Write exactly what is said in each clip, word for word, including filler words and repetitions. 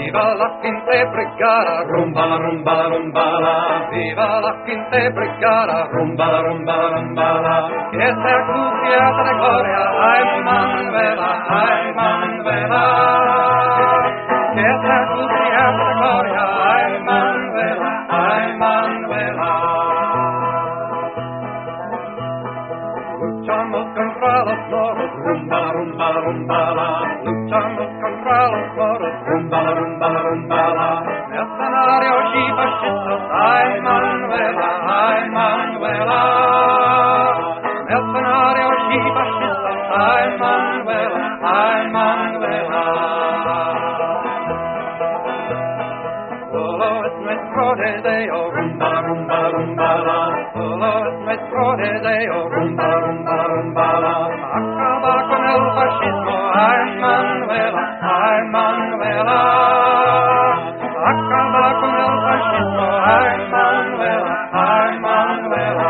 Viva la quinta brigada, rumba la rumba la rumba la. Viva la quinta brigada, rumba la rumba la rumba la. Que sea cubierta de gloria, ay Manuela, ay Manuela. Que sea cubierta de gloria, ay Manuela, ay Manuela. Luchamos contra los moros, rumba la rumba la rumba la. Luchamos contra los moros, rumba la rumba la rumba la. Mercenarios y fascistas, ay Manuela, ay Manuela. Mercenarios y fascistas, ay Manuela, ay Manuela. Solo es nuestro deseo, rumba la rumba la rumba la. Solo es nuestro deseo, rumba la rumba la rumba la. Acabar con el fascismo, ay Manuela, ay Manuela. Acabar con el fascismo, ay Manuela, ay Manuela.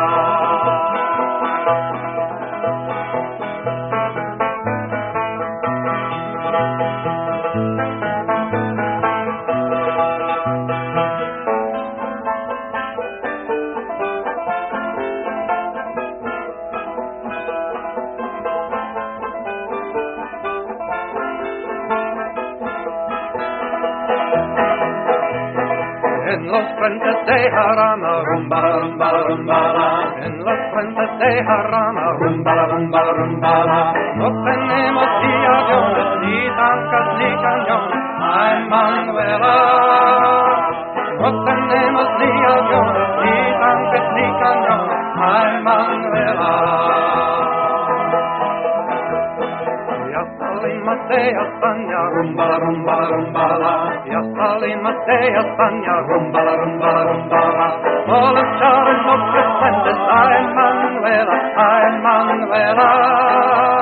En los frentes de Jarama, rumba la rumba la rumba la. En los frentes de Jarama, rumba la rumba la rumba la. No tenemos ni aviones, ni tanques, ni cañones, ay Manuela. No tenemos ni aviones, ni tanques, ni cañones, ay Manuela. Salimos de España, rumba la rumba la rumba la. Ya salimos de España, rumba la rumba la rumba la. Por luchar en los presentes, ay Manuela, ay Manuela.